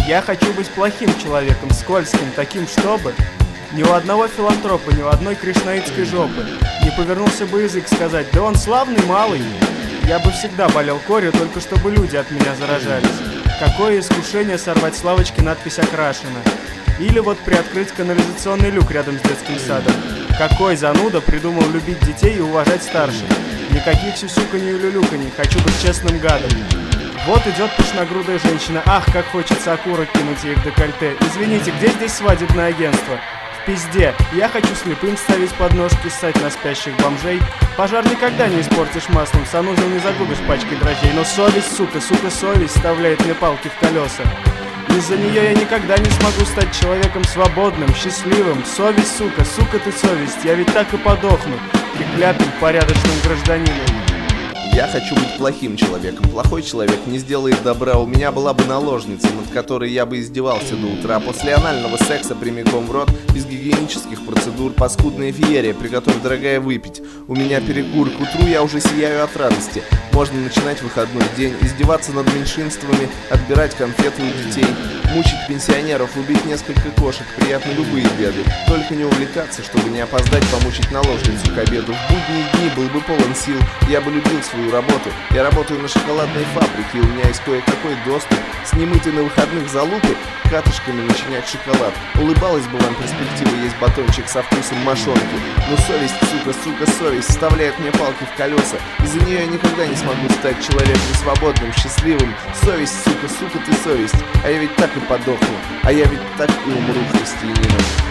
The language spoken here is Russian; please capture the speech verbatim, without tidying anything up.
Я хочу быть плохим человеком, скользким, таким, чтобы ни у одного филантропа, ни у одной кришнаитской жопы не повернулся бы язык сказать: да он славный малый. Я бы всегда болел корью, только чтобы люди от меня заражались. Какое искушение сорвать с лавочки надпись «Окрашено». Или вот приоткрыть канализационный люк рядом с детским садом. Какой зануда придумал любить детей и уважать старших. Никаких сюсюканий и люлюканий, хочу быть честным гадом. Вот идет пышногрудая женщина, ах, как хочется окурок кинуть ей в декольте. Извините, где здесь свадебное агентство? В пизде. Я хочу слепым ставить подножки, ссать на спящих бомжей. Пожар никогда не испортишь маслом, санузел не загубишь пачкой дрожжей. Но совесть, сука, сука, совесть вставляет мне палки в колеса. Из-за нее я никогда не смогу стать человеком свободным, счастливым. Совесть, сука, сука ты совесть, я ведь так и подохну, прикляпим порядочным гражданином. Я хочу быть плохим человеком. Плохой человек не сделает добра. У меня была бы наложница, над которой я бы издевался до утра. После анального секса прямиком в рот, без гигиенических процедур, паскудная феерия. Приготовь, дорогая, выпить. У меня перекур, к утру я уже сияю от радости. Можно начинать выходной день, издеваться над меньшинствами, отбирать конфеты у детей, мучить пенсионеров, убить несколько кошек. Приятны любые беды. Только не увлекаться, чтобы не опоздать, помучить наложницу к обеду. В будние дни был бы полон сил, я бы любил свою работу. Я работаю на шоколадной фабрике, и у меня есть кое-какой доступ. С немытой на выходных залупы катышками начинять шоколад. Улыбалась бы вам перспектива есть батончик со вкусом мошонки. Но совесть, сука, сука, совесть вставляет мне палки в колеса. Из-за нее я никогда не смогу стать человеком свободным, счастливым. Совесть, сука, сука ты совесть. А я ведь так и подохну. А я ведь так и умру христианином.